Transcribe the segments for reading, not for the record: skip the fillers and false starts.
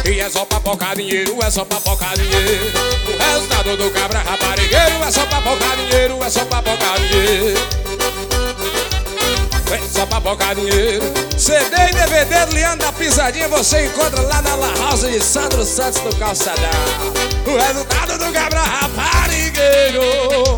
E é só papocar dinheiro, é só papocar dinheiro. O resultado do cabra raparigueiro é só papocar dinheiro, é só papocar dinheiro. É só papocar dinheiro. CD e DVD do Leandro da Pisadinha você encontra lá na La House de Sandro Santos do Calçadão. O resultado do cabra raparigueiro.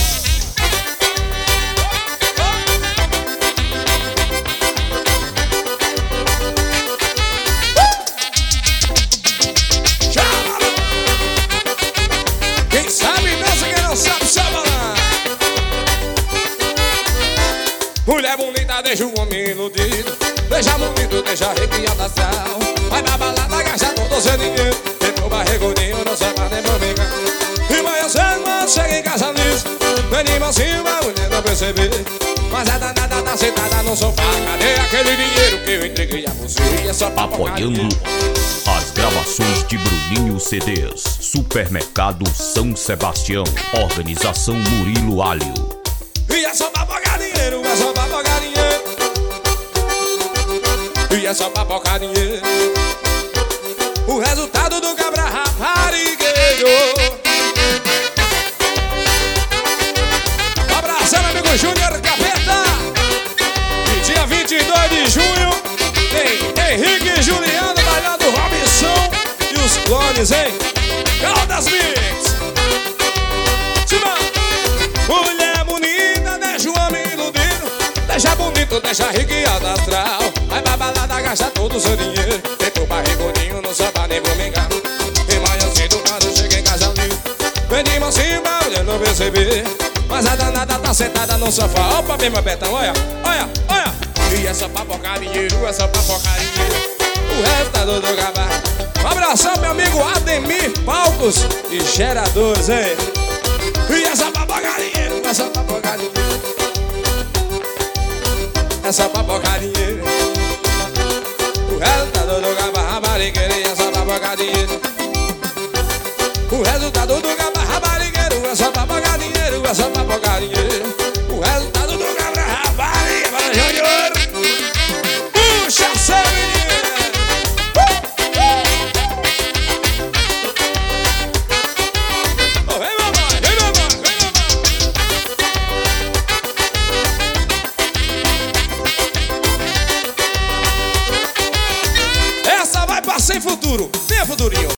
Quem sabe dança, quem não sabe chama lá. Mulher bonita deixa o homem iludido, deixa bonito, deixa arrepiado astral. Vai na balada, gasta todo o seu dinheiro, depois barrigudinho, não sabe nem pra brincar. E manhã cedo, quando chega em casa liso, vem de mansinho pra mulher não perceber. Mas a danada tá sentada no sofá, cadê aquele dinheiro que eu entreguei a você? E é só apoiando as gravações de Bruninho CDs. Supermercado São Sebastião. Organização Murilo Alho. E é só papocar dinheiro, é só papocar dinheiro. E é só papocar dinheiro. O resultado do cabra raparigueiro. Abração, amigo Júnior Capeta. E dia 22 de junho tem Henrique e Juliano bailando Robinson e os clones, hein? Caldas Mix. Mulher bonita, deixa o homem iludido, deixa bonito, deixa arrepiado astral. Vai pra balada, gasta todo o seu dinheiro, depois barrigudinho, não samba nem vou me enganar. E manhã cedo, quando chega em casa livre, vem de mansinho pra mulher não perceber. Mas a danada tá sentada no sofá. Opa, mesmo Betão, olha, olha, olha. E é só papocar dinheiro, é só papocar dinheiro. O resultado do gabar. Um abração, meu amigo Ademir Palcos e Geradores, hein? E é só papocar dinheiro, é só papocar dinheiro. É só papocar dinheiro. O resultado do gabar raparigueiro. E é só papocar dinheiro. O resultado do cabra raparigueiro. É só papocar dinheiro, é só papocar dinheiro.